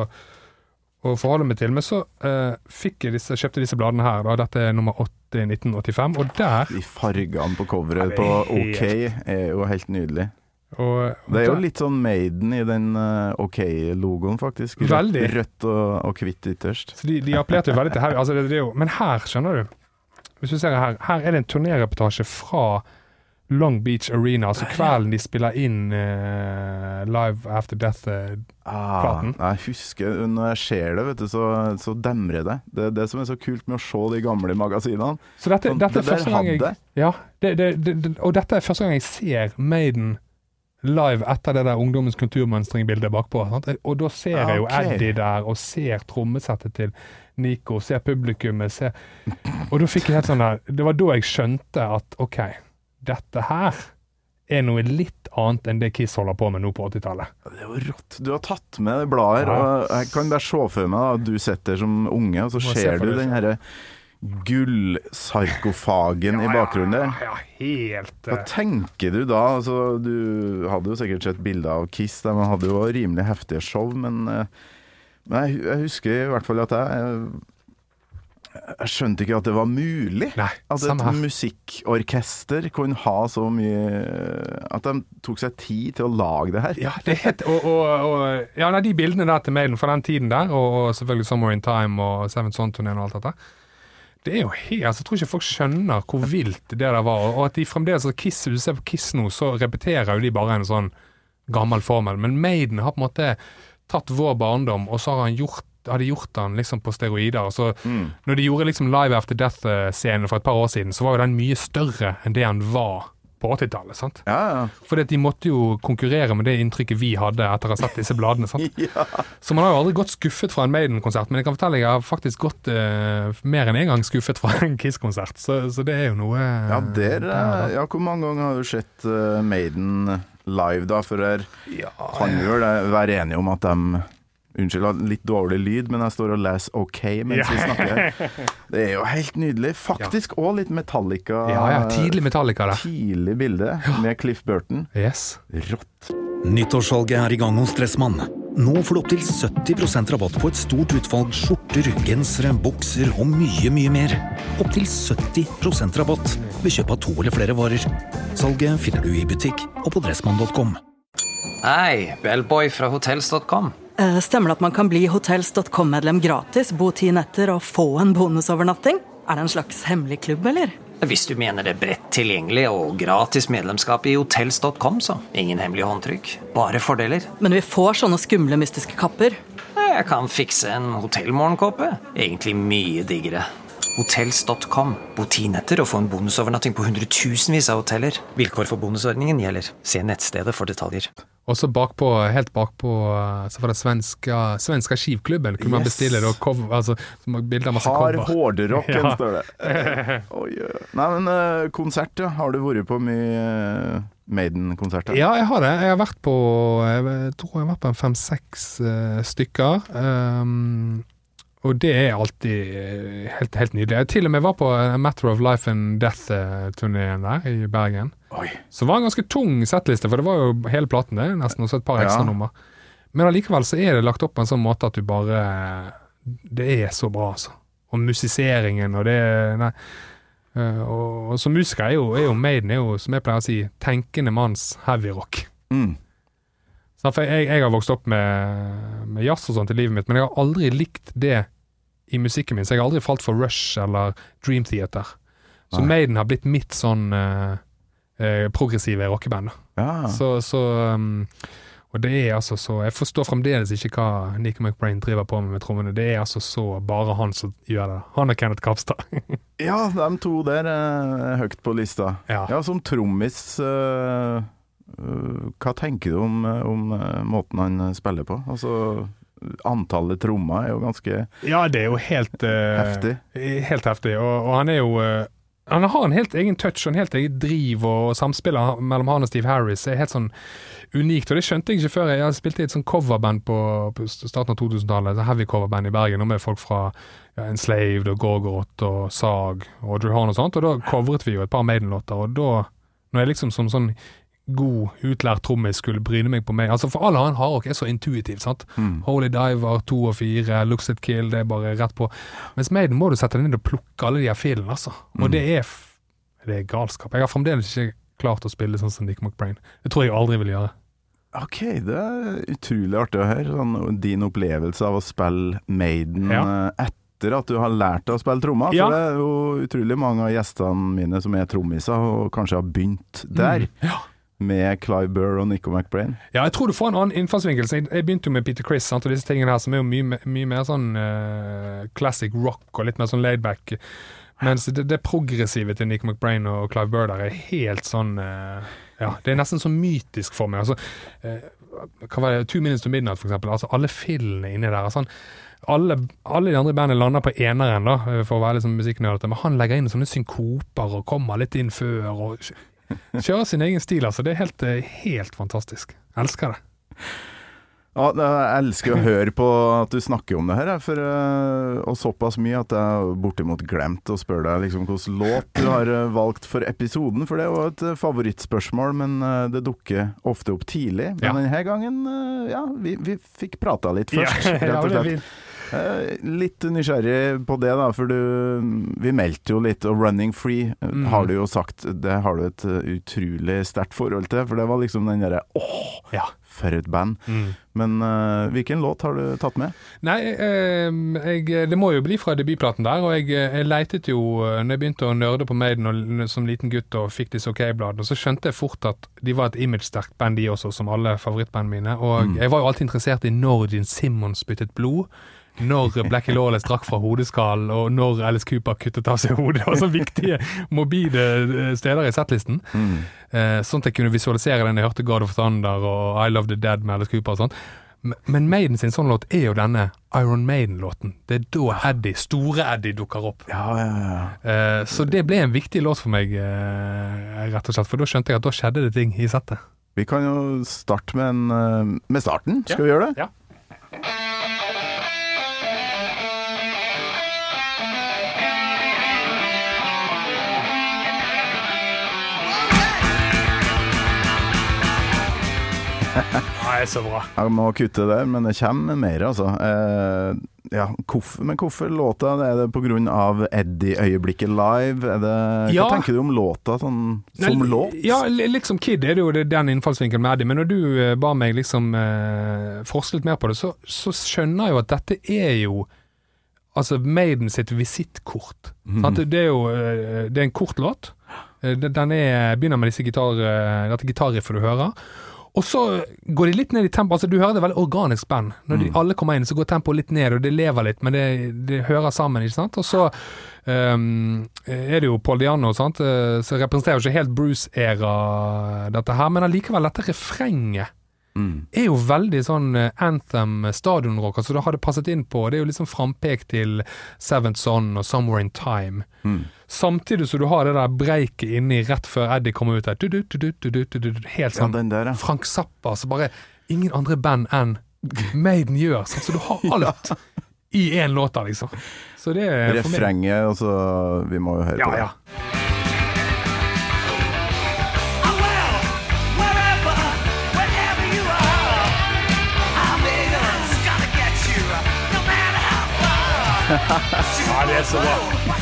å forholde meg til. Men så eh, fikk jeg disse, kjøpte disse bladene her, da. Dette er nummer åtte i nitten åttifem, og der... De fargene på coveret Ja, på det er OK er jo helt nydelig. Og, og Det er jo der- litt sånn Maiden i den uh, OK-logoen, faktisk. Rødt, Veldig. rødt og, og hvitt ytterst. Så de, de appellerte jo veldig til her. Altså det, det er jo, men her, skjønner du, hvis du ser her, her er det en turnéreportasje fra Long Beach Arena, altså kvelden de spiller inn eh, Live After Death. eh, Ah, Platen. jeg husker, når jeg ser det, vet du, så, så demrer det. Det er det som er så kult med å se de gamle magasinene. Så dette, Sånn, dette det er der første gang jeg, hadde. ja, det, det, det, det, og dette er første gang jeg ser Maiden live etter det der ungdommens kulturmønstring-bildet bakpå. Sant? Og da ser jeg jo Ah, ok. Eddie der, og ser trommesettet til Nico, ser publikummet, ser... Og da fikk jeg helt sånn der, det var da jeg skjønte at, ok, dette her er noe litt annet enn det Kiss holder på med nå på åttitallet. Det er jo rått. Du har tatt med det bladet her, Ja. og jeg kan bare se for meg da, at du sitter som unge, og så Må se ser for du det, den så. herre gullsarkofagen ja, i bakgrunnen der. Ja, ja, helt... Hva tenker du da? Altså, du hadde jo sikkert sett bilder av Kiss, de hadde jo rimelig heftige show, men, men jeg, jeg husker i hvert fall at jeg, jeg skjønte ikke at det var mulig. Nei, at et musikkorkester kunne ha så mye, at de tok seg tid til å lage det her. Ja, det er helt, og, og, og ja, nei, de bildene der til mailen fra den tiden der, og, og selvfølgelig Somewhere in Time og Seven Son-turneen og alt dette, det er jo helt, altså, jeg tror ikke folk skjønner hvor vilt det der var, og at de fremdeles, altså, Kiss, hvis du ser på Kiss nå, så repeterer jo de bare en sånn gammel formel, men Maiden har på en måte tatt vår barndom, og så har han gjort, har de gjort den liksom på steroider, og så mm. når de gjorde liksom Live After Death-scenen for et par år siden, så var jo den mye større enn det han var på åttitallet, sant? Ja, ja. Fordi at de måtte jo konkurrere med det inntrykket vi hadde etter å ha sett disse bladene, sant? Ja. Så man har jo aldri gått skuffet fra en Maiden-konsert, men jeg kan fortelle, jeg har faktisk gått uh, mer enn en gang skuffet fra en Kiss-konsert, så, så det er jo noe... Uh, ja, der, der, ja, hvor mange ganger har du sett uh, Maiden live da, for jeg ja, kan jo være enige om at de... Unnskyld, litt dårlig lyd, men jeg står og leser OK mens ja. vi snakker. Det er jo helt nydelig. Faktisk ja. også litt Metallica. Ja, ja, tidlig Metallica da. Tidlig bilde med Cliff Burton. Yes. Rått. Nyttårssalget er i gang hos Dressmann. Nå får du opp til sytti prosent rabatt på et stort utvalg skjorter, gensere, bukser og mye, mye mer. Opp til sytti prosent rabatt ved kjøp av to eller flere varer. Salget finner du i butikk og på dressmann punktum com. Hei, Bellboy fra hotels punktum com. Stemmer det at man kan bli hotels punktum com-medlem gratis, bo ti netter og få en bonusovernatting? Er det en slags hemmelig klubb, eller? Hvis du mener det bredt tilgjengelig og gratis medlemskap i hotels punktum com, så ingen hemmelig håndtrykk, bare fordeler. Men vi får sånne skumle mystiske kapper. Jeg kan fikse en hotellmorgenkåpe, egentlig mye diggere. hotels punktum com. Bo ti netter og få en bonusovernatting på hundretusenvis av hoteller. Vilkår for bonusordningen gjelder. Se nettstedet for detaljer. Og så bakpå, helt bakpå, så var det svenska, svenska skivklubben. Kunne yes. man bestille det, og cover, altså, bilder av masse cover. Har hårderocken, ja. står det. Oh, yeah. Nei, men uh, konsert, ja. Har du vært på mye uh, Maiden-konserter? Ja, jeg har det. Jeg har vært på, jeg tror jeg har vært på en fem-seks uh, stykker. Um, og det er alltid helt, helt nydelig. Jeg til og med var på Matter of Life and Death-turneen der i Bergen. Oi. Så det var en ganske tung settliste, for det var jo hele platen det, nesten, og så et par ekstra ja. nummer. Men allikevel så er det lagt opp på en sånn måte at du bare, det er så bra, altså. Og musiseringen, og det, nei, og, og som musiker er jo, er jo Maiden, er jo, som jeg pleier å si, tenkende manns heavy rock. Mm. Så for jeg, jeg har vokst opp med, med jazz og sånt i livet mitt, men jeg har aldri likt det i musikken min, så jeg har aldri falt for Rush eller Dream Theater. Så nei. Maiden har blitt mitt sånn... Uh, Eh, progressive rockeband. Ja. Så, så um, og det er altså så, jeg forstår fremdeles ikke hva Nico McBrain driver på med med trommene. Det er altså så bare han som gjør det. Han er Kenneth Kapstad. Ja, de to der er høyt på lista. Ja, ja som trommis, uh, uh, hva tenker du om, om uh, måten han spiller på? Altså, antallet trommer er jo ganske ja, det er jo helt uh, heftig. Helt heftig, og, og han er jo uh, han har en helt egen touch og en helt egen driv, og samspillet mellom han og Steve Harris er helt sånn unikt, og det skjønte jeg ikke før. Jeg spilte i et sånn coverband på, på starten av to-tusentallet, et heavy coverband i Bergen, og med folk fra ja, Enslaved og Gorgoroth og Sag og Drew Hahn og sånt, og da coveret vi jo et par Maiden-låter, og da, når jeg liksom som sånn god, utlært trommis skulle bryne meg på meg, altså for alle han hardrock er så intuitivt, sant? Mm. Holy Diver, to og fire, Looks at Kill, det er bare rett på. Mens Maiden må du sette deg ned og plukke alle de her filene, altså. Og mm. det er det er galskap. Jeg har fremdeles ikke klart å spille sånn som Nick McBrain. Det tror jeg aldri vil gjøre. Ok, det er utrolig artig å høre. Sånn, din opplevelse av å spille Maiden ja. etter at du har lært å spille trommer. Ja. For det er jo utrolig mange av gjestene mine som er trommiser, og kanskje har begynt der. Mm. Ja. Med Clive Burr og Nico McBrain. Ja, jeg tror du får en annen innfallsvinkel. Jeg, jeg begynte jo med Peter Criss, sant, og disse tingene her som er jo mye, mye mer sånn uh, classic rock og litt mer sånn laidback. Mens det, det progressive til Nico McBrain og Clive Burr der er helt sånn uh, ja, det er nesten sånn mytisk for meg. Altså, uh, hva var det? Two Minutes to Midnight for eksempel. Altså alle filene inni der. Altså, alle, alle de andre bandene lander på eneren da, for å være litt sånn musikknørdete, men han legger inn sånne synkoper og kommer litt inn før og kjører sin egen stil, altså. Det er helt, helt fantastisk. Jeg elsker det. Ja, jeg elsker å høre på at du snakker om det her, for, og såpass mye at jeg bortimot glemt å spørre deg liksom, hvilken låt du har valgt for episoden, for det var et favorittspørsmål, men det dukker ofte opp tidlig. Men ja. Denne gangen, ja, vi, vi fikk prata litt først, ja, rett og slett. Litt nysgjerrig på det da, for du, vi meldte jo litt, og Running Free mm. har du jo sagt, det har du et utrolig sterkt forhold til, for det var liksom den der, åh, ja. For et band. Mm. Men uh, hvilken låt har du tatt med? Nei, eh, jeg, det må jo bli fra debutplaten der, og jeg, jeg leitet jo, når jeg begynte å nørde på Maiden og, som liten gutt og fikk disse OK-bladene, så skjønte jeg fort at de var et image-sterkt band de også, som alle favorittbandene mine, og mm. jeg var jo alltid interessert i når Gene Simmons byttet blod, når Blackie Lawless drakk fra hodeskallen, og når Alice Cooper kuttet av seg hodet. Det var så viktige, morbide steder i settlisten. Mm. Eh, sånn at jeg kunne visualisere den jeg hørte God of Thunder og I Love the Dead med Alice Cooper og sånt. Men Maiden sin sånn låt er jo denne Iron Maiden-låten. Det er da Eddie, store Eddie dukker opp. Ja, ja, ja. Eh, så det ble en viktig låt for meg, eh, rett og slett. For da skjønte jeg at da skjedde det ting i settet. Vi kan jo starte med, en, med starten. Skal ja. vi gjøre det? Ja. Nei, så bra. Jeg må kutte der, men det kommer mer, altså. Eh, ja, hvorfor, men hvorfor låta? Er det på grunn av Eddie-øyeblikket live? Er det, ja. Hva tenker du om låta sånn, som Nei, låt? Ja, litt som Kid er det jo den innfallsvinkelen med Eddie, men når du uh, ba meg liksom uh, forske litt mer på det, så, så skjønner jeg jo at dette er jo altså Maiden sitt visittkort. Mm. Sånn, det er jo uh, det er en kort låt. Uh, den er, begynner med disse gitar, uh, dette gitarriffet du hører. Og så går de litt ned i tempo, altså du hører det veldig organisk band. Når de, mm. alle kommer inn, så går tempoet litt ned, og det lever litt, men det, det hører sammen, ikke sant? Og så um, er det jo Paul Diano, sant? Så representerer jo ikke helt Bruce-æra dette her, men allikevel dette refrenget mm. er jo veldig sånn anthem stadionrock, altså da har det passet inn på, det er jo liksom frampek til Seventh Son og Somewhere in Time. Mm. Samtidig så du har det der breiket inni rett før Eddie kommer ut her, du, du, du, du, du, du, du, helt sånn, ja, den der, ja. Frank Zappa, så bare ingen andre band enn Maiden gjør, sånn, så du har alt ja. i en låt der, liksom. Så det er refrenget, og så vi må jo høre ja, på det. Ja. Ja, det er så bra.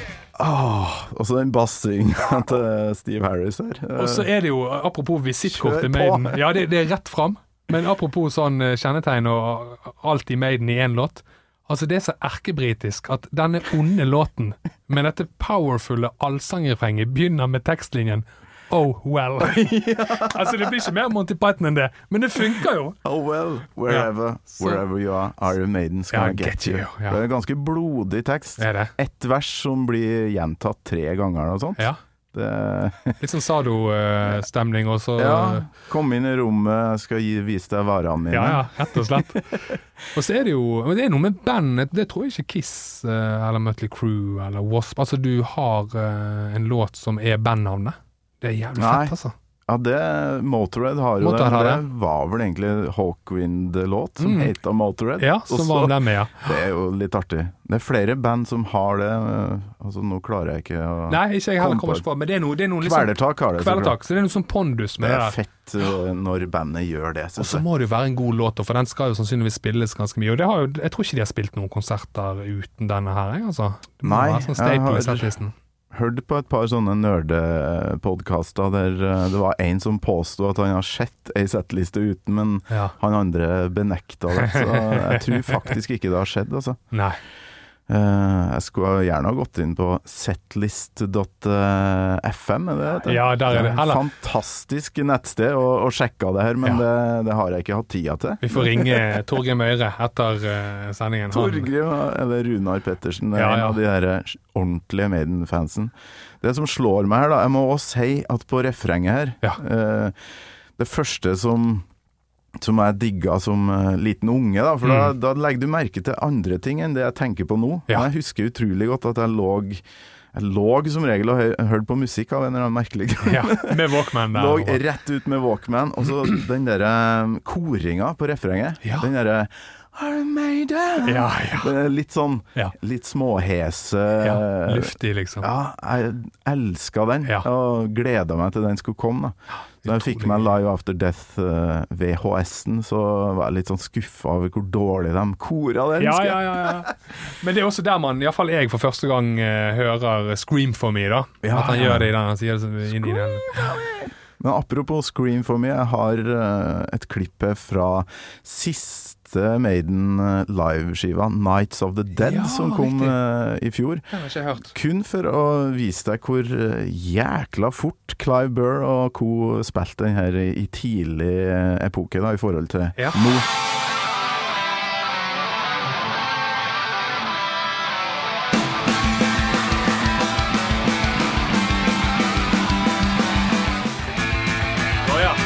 Åh, og så den bassing til Steve Harris her. Og så er det jo, apropos visittkort til Maiden, ja, det, det er rett frem, men apropos sånn kjennetegn og alt i Maiden i en låt, altså det er så erkebritisk at denne onde låten med dette powerfulle allsangrefrenget begynner med tekstlinjen Oh well. ja. Altså det blir ikke mer Monty Python enn det, men det funker jo. Oh well, wherever, ja. so, wherever you are, Iron Maidens gonna yeah, get, get you. you. Ja. Det er en ganske blodig tekst. Det er det. Et vers som blir gjentatt tre ganger og sånt. Ja. Det... Litt sånn Sado-stemning og så... Ja, kom inn i rommet, jeg skal gi, vise deg varene mine. Ja, ja, rett og slett. Og så er det jo, det er noe med bandet, det tror jeg ikke Kiss eller Mötley Crüe eller Wasp, altså du har en låt som er bandnavnet. Det er jævlig Nei. fett, altså. Ja, det Motorhead har jo Motorhead det. Har det. Det var vel egentlig Hawkwind-låt som mm. heter Motorhead. Ja, som Også, var den med, ja. Det er jo litt artig. Det er flere band som har det. Altså, nå klarer jeg ikke å Nei, ikke jeg heller kommer ikke på, men det er noe, det er noe liksom... Kvelertak har det. Kvelertak, så det er noe sånn pondus med det der. Det er fett uh, når bandet gjør det. Og så må det jo være en god låt, for den skal jo sannsynligvis spilles ganske mye. Og det har jo, jeg tror ikke de har spilt noen konserter uten denne her, altså. Det må Nei, være sånn staple i settlisten. Hørte på et par sånne nerdepodcaster der det var en som påstod at han har sett ei settliste uten, men ja. han andre benekta det, så jeg tror faktisk ikke det har skjedd, altså. Nei. Uh, jeg skulle gjerne ha gått inn på setlist dot f m, er det det? Ja, der er det. Det er et fantastisk nettsted og, og sjekka det her, men ja. det, det har jeg ikke hatt tida til. Vi får ringe Torgrim Øyre etter uh, sendingen. Torgrim, eller Runar Pettersen, ja, en ja. av de her ordentlige Maiden-fansen. Det som slår meg her da, jeg må også si at på refrenget her, ja. uh, det første som som jeg digget som uh, liten unge, da, for mm. da, da legger du merke til andre ting enn det jeg tenker på nå. Ja. Jeg husker utrolig godt at jeg lå, Jeg lå som regel og hø- hørte på musikk av en eller annen merkelig grunn. Ja, med Walkman der. Lå og- rett ut med Walkman, og så den der um, koringa på refrenget. Ja. Den der Iron Maiden. Ja, ja. Den er litt sånn, Ja. litt småhese. Ja, luftig liksom. Ja, jeg elsket den, Ja. og gledet meg til den skulle komme da. Så jeg fikk meg Live After Death uh, V H S-en, så var jeg litt sånn skuffet over hvor dårlig de kora den. Ja, husker ja, jeg. ja, ja. Men det er også der man, i hvert fall jeg for første gang uh, hører Scream for me da. Ja, At han ja. gjør det i den, han sier det inn i den. Men apropos Scream for me, jeg har uh, et klipp her fra siste Maiden live-skiva Nights of the Dead, Ja, som kom uh, i fjor. Det har jeg ikke hørt. Kun for å vise deg hvor uh, jækla fort Clive Burr og co. spilte den her i, i tidlig uh, epoke da, i forhold til Ja. nå. Å ja.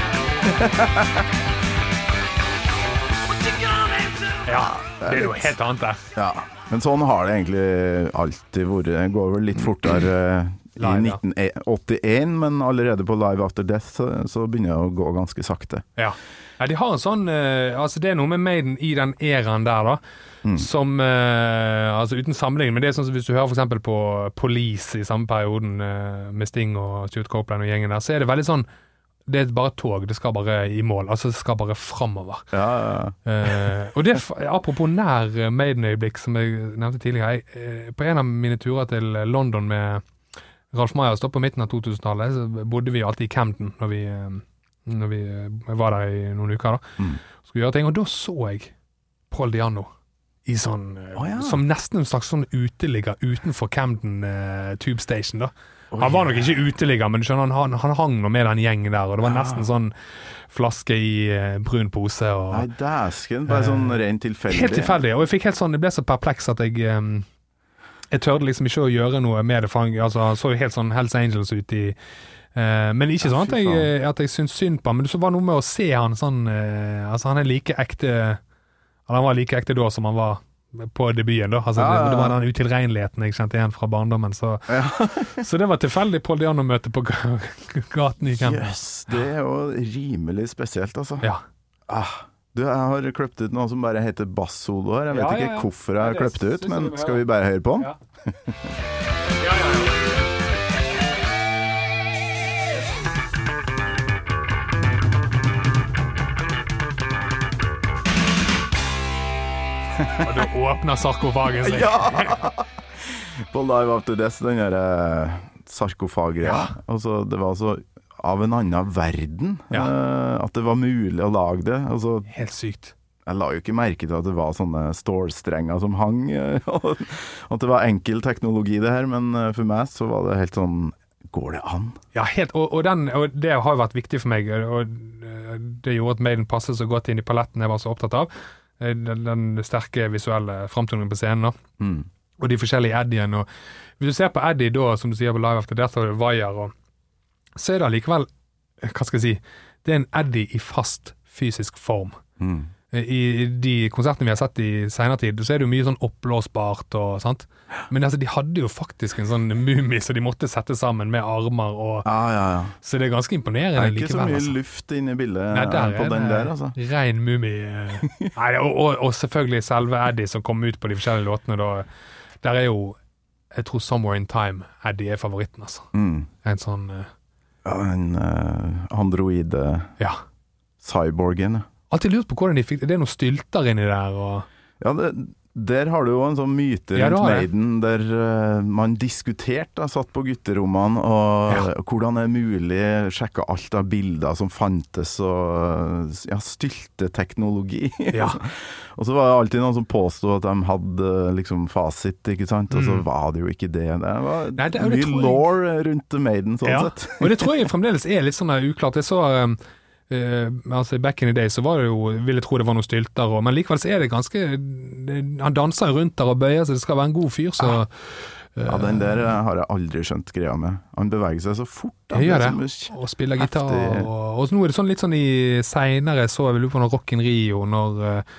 Ja, det er jo helt annet der. Ja, men sånn har det egentlig alltid vært. Det går vel litt fortere uh, i Live, ja. nitten åttien, men allerede på Live After Death så, så begynner det å gå ganske sakte. Ja. Ja, de har en sånn, eh, altså det er noe med Maiden i den eraen der da, Mm. som, eh, altså uten sammenligning, men det er sånn som hvis du hører for eksempel på Police i samme perioden eh, med Sting og Stuart Copeland og gjengen der, så er det veldig sånn, det er bare tog, det skal bare i mål, altså det skal bare fremover. Ja, ja, ja. Eh, og det, apropos nær Maiden-øyeblikk, som jeg nevnte tidligere, jeg, eh, på en av mine turer til London med Ralf Myers, da på midten av to-tusentallet, så bodde vi alltid i Camden når vi, eh, når vi eh, var der i noen uker da. Mm. Skulle gjøre ting, og da så jeg Paul Diano i sånn, eh, Å, ja. som nesten en slags sånn uteligger utenfor Camden eh, Tube Station da. Oi, Han var nok ikke uteligger, men du skjønner, han, han hang nå med den gjengen der, og det var nesten sånn flaske i eh, brun pose. Og, Nei, dæsken, bare sånn rent tilfeldig. helt tilfeldig, og jeg fikk helt sånn, jeg ble så perpleks at jeg eh, jeg tørde liksom ikke å gjøre noe med det, for han, altså, han så jo helt sånn Hells Angels ut i eh, men ikke Ja, sånn at fy jeg, faen. at jeg syntes synd på han, men det så var noe med å se han sånn, eh, altså han er like ekte, han var like ekte da som han var på debuten da, altså Ja, ja, ja. Det, det var den utilregneligheten jeg kjente igjen fra barndommen, så, Ja. så det var tilfeldig Paul Diano-møte på ga- gaten i Camden. Jøss, det er jo rimelig spesielt, altså. Ja. Ah, du, jeg har kløpt ut noe som bare heter bass-solo her. Jeg vet Ja, ja, ikke ja. hvorfor jeg har Nei, det kløpt det ut, synes jeg men vi må skal høre. vi bare høre på den? Ja. Ja, ja, ja. Og da åpner sarkofagen seg. Ja! På Live After Death, den der eh, sarkofagreia. Ja. Altså, det var altså av en annen verden Ja. eh, at det var mulig å lage det. Altså, Helt sykt. jeg la jo ikke merke til at det var sånne stålstrenger som hang, eh, og at det var enkel teknologi det her, men eh, for meg så var det helt sånn, går det an? Ja, helt, og, og, den, og det har jo vært viktig for meg, og eh, det gjorde at Maiden passet så godt inn i paletten jeg var så opptatt av. Eh, Den, den sterke visuelle framtoningen på scenen da. Mm. Og de forskjellige Eddiene. Og hvis du ser på Eddie da, som du sier på Live After Death, og Wire, og så er det likevel, hva skal jeg si, det er en Eddie i fast fysisk form. Mm. I de konsertene vi har sett i senere tid, så er det jo mye sånn oppblåsbart og sant. Men altså, de hadde jo faktisk en sånn mumie så de måtte sette sammen med armer og Ja, ja, ja. så det er ganske Det imponerende er ikke så likevel. mye Altså. luft inne i bildet Nei, der på er den det der, altså. ren mumie. Nei, og, og, og selvfølgelig selve Eddie som kom ut på de forskjellige låtene da. Der er jo, jeg tror Somewhere in Time, Eddie er favoritten, altså. Mm. En sånn, uh, Ja, en uh, androide ja. cyborgen. Alltid lurt på hvordan de fikk det. Det er noen stylter inni der, og Ja, det, der har du jo en sånn myte Ja, rundt det har jeg. Maiden, der uh, man diskuterte, satt på gutterommene, og Ja. hvordan er mulig, sjekka alt av bilder som fantes, og ja, stylteteknologi. Ja. Og så var det alltid noen som påstod at de hadde liksom fasit, ikke sant? Og så Mm. var det jo ikke det. Det var Nei, det- og det mye tror jeg- law rundt Maiden, sånn Ja. sett. Og det tror jeg fremdeles er litt sånn der uklart. Jeg så um, uh, altså back in the day så var det jo, ville tro det var noen stylter, og, men likevel så er det ganske det, han danser jo rundt der og bøyer, så det skal være en god fyr, så Ja, den der har jeg aldri skjønt greia med. Han beveger seg så fort. da. Jeg gjør er det, som- og spiller gitar, heftig. og, og så nå er det sånn litt sånn i senere, så jeg vel på noe Rock in Rio, når uh,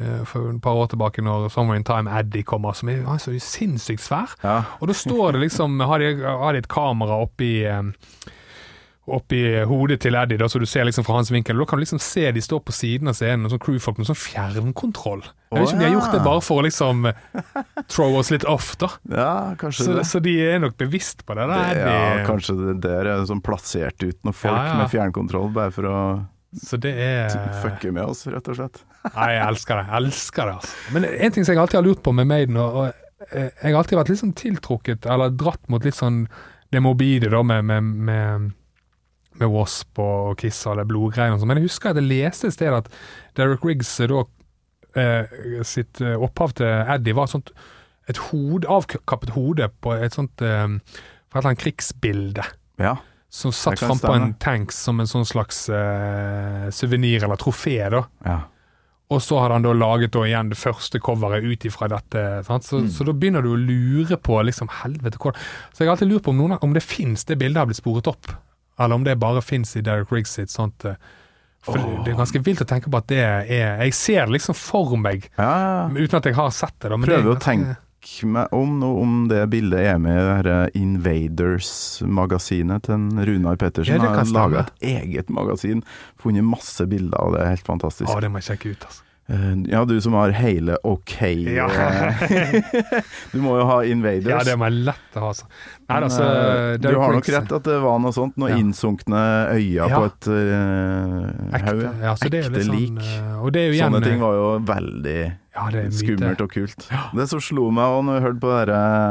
for et par år tilbake når Somewhere in Time Eddie kommer, som er så sinnssykt svær. Ja. Og da står det liksom, har de, har de et kamera oppi, oppi hodet til Eddie, da, så du ser liksom fra hans vinkel. Da kan du liksom se de står på siden av scenen, og sånn crewfolk med sånn fjernkontroll. Jeg vet ikke om de har gjort det bare for å liksom throw oss litt off, da. Ja, kanskje så, det. Så de er nok bevisst på det. Da, det Eddie. Ja, kanskje det der er sånn plassert ut noen folk Ja, ja. med fjernkontroll, bare for å Så det er fucke med oss, rett og slett. Nei, jeg elsker det, jeg elsker det altså. Men en ting som jeg alltid har lurt på med Maiden, og, og jeg har alltid vært litt sånn tiltrukket, eller dratt mot litt sånn det morbide da, med, med, med, med Wasp og Kiss og det blodgreiene og sånn, men jeg husker at jeg leste et sted at Derek Riggs da, eh, sitt opphav til Eddie var et sånt, et hode, avkappet hode på et sånt, eh, fra et eller annet krigsbilde. Ja. Som satt kan frem på en stemme. tanks som en sånn slags uh, souvenir eller trofé da. Ja. Og så hadde han da laget da igjen det første coveret ut ifra dette. Sant? Så, mm. så da begynner du å lure på liksom, helvete hvor. Så jeg har alltid lurt på om, noen, om det finnes, det bildet har blitt sporet opp. Eller om det bare finnes i Derek Riggs sitt sånt. Uh, for oh. det, det er ganske vilt å tenke på at det er, jeg ser det liksom for meg, Ja, ja, ja. uten at jeg har sett det. Da, men Prøver det er å ganske, tenke meg om noe om det bildet er med i det her Invaders-magasinet til Runar Pettersen. Ja, det kan har laget et eget magasin, funnet masse bilder, og det er helt fantastisk. Å, det må jeg sjekke ut, altså. Ja, du som har hele OK. Ja. Du må jo ha Invaders. Ja, det er meg lett å ha, altså. Nei, Men, altså du Derek har nok Riggs- rett at det var noe sånt, noe Ja. innsunkne øyne Ja. på et uh, Ekte, haug. ja, så det er jo Ekte litt lik. sånn, uh, og det er jo igjen, Sånne ting var jo veldig ja, det er myte. skummelt og kult. Det som slo meg også når jeg hørte på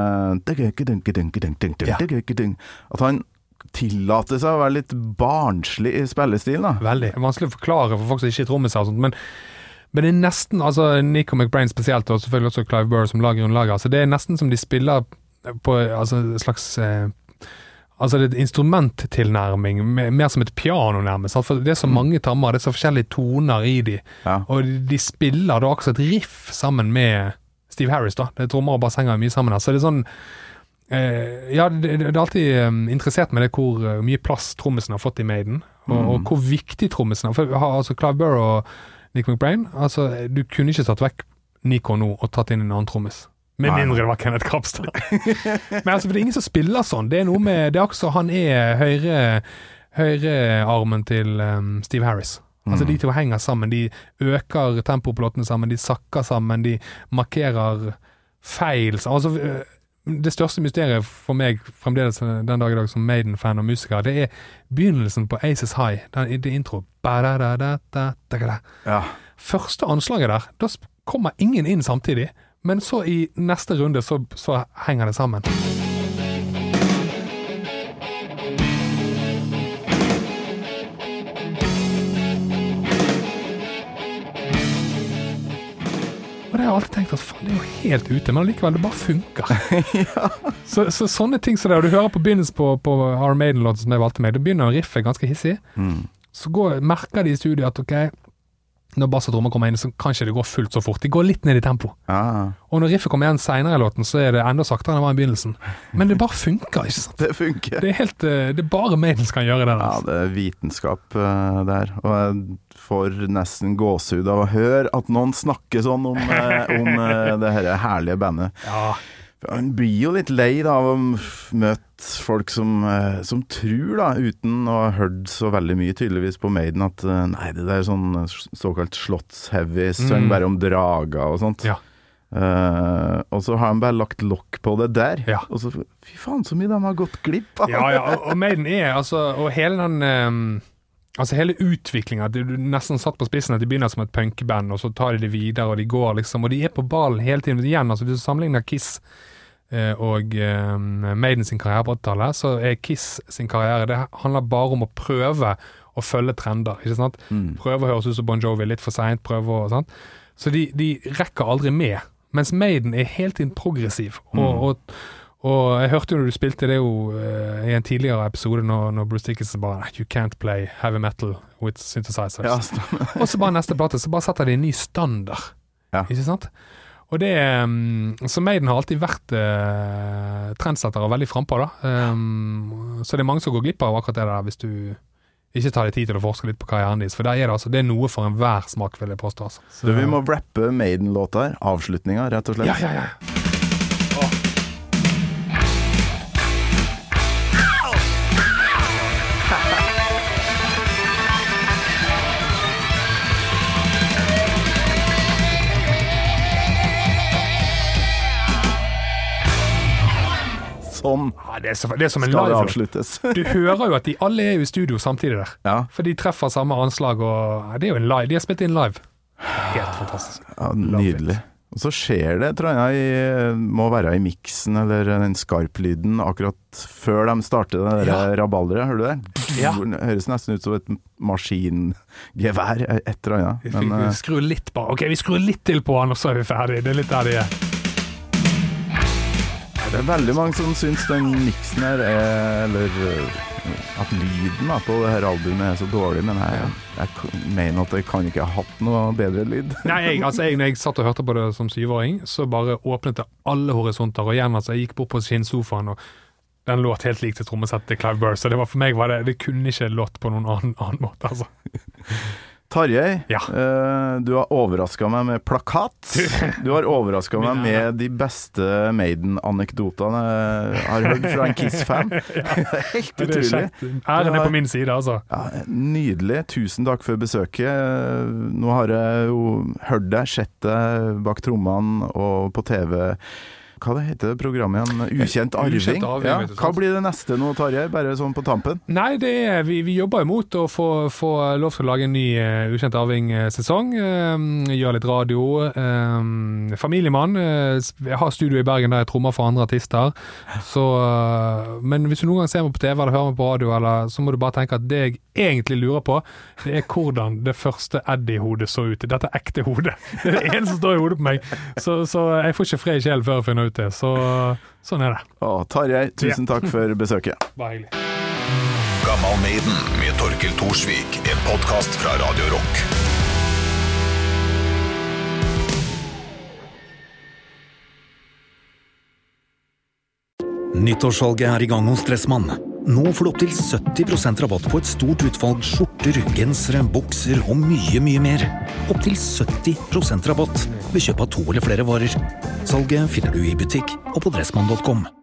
det der at han tillater seg å være litt barnslig i spillestilen da. Veldig. Det er vanskelig å forklare for folk som ikke er trommiser og sånt, men, men det er nesten, altså Nico McBrain spesielt, og selvfølgelig også Clive Burr som lager underlaget, altså det er nesten som de spiller på altså, en slags eh, altså det er et instrumenttilnærming, mer som et piano nærmest, for det er så mange tammer, det er så forskjellige toner i de, Ja. og de, de spiller da også et riff sammen med Steve Harris da, det er trommer og bassenger mye sammen her, så det er sånn Eh, ja, det, det er alltid um, interessert med det hvor uh, mye plass trommisen har fått i Maiden, og, Mm. og hvor viktig trommisen er. For vi har altså Clive Burr og Nick McBrain, altså du kunne ikke tatt vekk Nico nå og tatt inn en annen trommis. Med Nei. mindre det var Kenneth Kapstad. Men altså, for det er ingen som spiller sånn. Det er noe med, det er også han er høyre, høyre armen til um, Steve Harris. Altså Mm. de to henger sammen, de øker tempo på låtene sammen, de sakker sammen, de markerer feil. Altså, øh, det største mysteriet for meg fremdeles den dag i dag som Maiden-fan og musiker, det er begynnelsen på Aces High, den, det intro. Ba-da-da-da-da-da-da. Ja. Første anslaget der, da sp- kommer ingen inn samtidig, men så i neste runde så, så henger det sammen. Og det har jeg alltid tenkt at faen, det er jo helt ute, men likevel det bare funker. så, så sånne ting som det, og du hører på begynnelsen på, på Iron Maiden-låten som jeg valgte meg, det begynner riffet ganske hissig, Mm. så går, merker de i studiet at ok, når bass og trommer kommer inn, så kanskje det går fullt så fort, de går litt ned i tempo. Ja, Og når riffet kommer igjen senere i låten, så er det enda saktere enn det var i begynnelsen. Men det bare funker, ikke sant? det funker. Det er helt, eh, det er bare Maiden som kan gjøre det. Ja, Altså. det er vitenskap uh, der, og jeg får nesten gåsehud av å høre at noen snakker sånn om, uh, om uh, det her herlige bandet. Ja, Han blir jo litt lei da, av å møte folk som, uh, som tror da, uten å ha hørt så veldig mye tydeligvis på Maiden, at uh, nei, det der er sånn såkalt slottsheavy, søng Mm. bare om drager og sånt. Ja. Uh, og så har han bare lagt lokk på det der, Ja. og så, fy faen, så mye de har gått glipp av. ja, ja og, og Maiden er, altså, og hele den... ehm, Altså hele utviklingen, du nesten satt på spissen at de begynner som et punkband, og så tar de det videre, og de går liksom, og de er på ballen hele tiden. Igjen, altså hvis du sammenligner Kiss eh, og eh, Maiden sin karriere på åttitallet, så er Kiss sin karriere, det handler bare om å prøve å følge trender, ikke sant? Mm. Prøve å høres ut som Bon Jovi litt for sent, prøve å, sant? Så de, de rekker aldri med, mens Maiden er helt inn progressiv, og, Mm. og Og jeg hørte jo når du spilte det jo uh, i en tidligere episode når, når Bruce Dickinson bare You can't play heavy metal with synthesizers. Ja, stemmer. Og så bare neste plate, så bare setter de en ny standard. Ja. Ikke sant? Og det um, Så Maiden har alltid vært uh, trendsetter og veldig frempå da. Um, så det er mange som går glipp av akkurat det der hvis du ikke ta deg tid til å forske litt på karrieren deres, for der er det altså, det er noe for enhver smak, vil jeg påstå. Altså. Så vi må rappe Maiden-låta her, avslutninga, rett og slett. Ja, ja, ja. Sånn Ja, det, er så, det er som en skal det live. avsluttes. Du hører jo at de alle er jo i studio samtidig der. Ja. For de treffer samme anslag, og ja, det er jo en live. De har spilt inn live. Helt fantastisk. Ja, nydelig. Og så skjer det, tror jeg, i, må være i miksen eller den skarplyden akkurat før de starter det der Ja. rabalderet, hører du det? Ja. Det høres nesten ut som et maskingevær, et eller annet. Vi, Men, vi eh, skrur litt bare. Ok, vi skrur litt til på han, og så er vi ferdig. Det er litt der de er. det er veldig mange som syns den miksen her er, eller eh, at lyden da, på det her albumet er så dårlig, men jeg, jeg k- mener at jeg kan ikke ha hatt noe bedre lyd. Nei, jeg, altså jeg, når jeg satt og hørte på det som syvåring, så bare åpnet det alle horisonter, og igjen, altså, jeg gikk bort på skinnsofaen, og den låt helt lik til trommesettet til Clive Burr, så det var for meg, var det, det kunne ikke låt på noen annen, annen måte, altså. Tarjei, Ja. eh, du har overrasket meg med plakat. Du har overrasket meg med de beste Maiden-anekdotene jeg har hørt fra en Kiss-fan. Det er helt Det er utrolig. kjekt. Æren er på min side, altså. Ja, nydelig. Tusen takk for besøket. Nå har jeg jo hørt deg, sett deg bak trommene og på T V. Hva det heter det programmet igjen? Ukjent arving? Ukjent arving, Ja. vet du, Hva sant? blir det neste nå, Tarjei? Bare sånn på tampen? Nei, det er, vi, vi jobber imot å få, få lov til å lage en ny uh, Ukjent Arving-sesong. Um, gjøre litt radio. Um, familiemann. Uh, jeg har studio i Bergen der jeg trommer for andre artister. Så, uh, men hvis du noen gang ser meg på T V eller hører meg på radio, eller, så må du bare tenke at det jeg egentlig lurer på, det er hvordan det første Eddie-hodet så ut. Dette er ekte hodet. Det er det eneste som står i hodet på meg. Så, så jeg får ikke fred i sjelen før jeg finner ut det. Så sånn er det. Å, Tarjei, tusen takk for besøket. Bare hyggelig. Gammal Maiden med Torkel Thorsvik, en podcast fra Radio Rock. Nyttårssalget er i gang hos Dressmann. Nå får du opp til sytti prosent rabatt på et stort utvalg skjorter, gensere, bukser og mye, mye mer. Opp til sytti prosent rabatt ved kjøp av to eller flere varer. Salget finner du i butikk og på dressmann punktum com.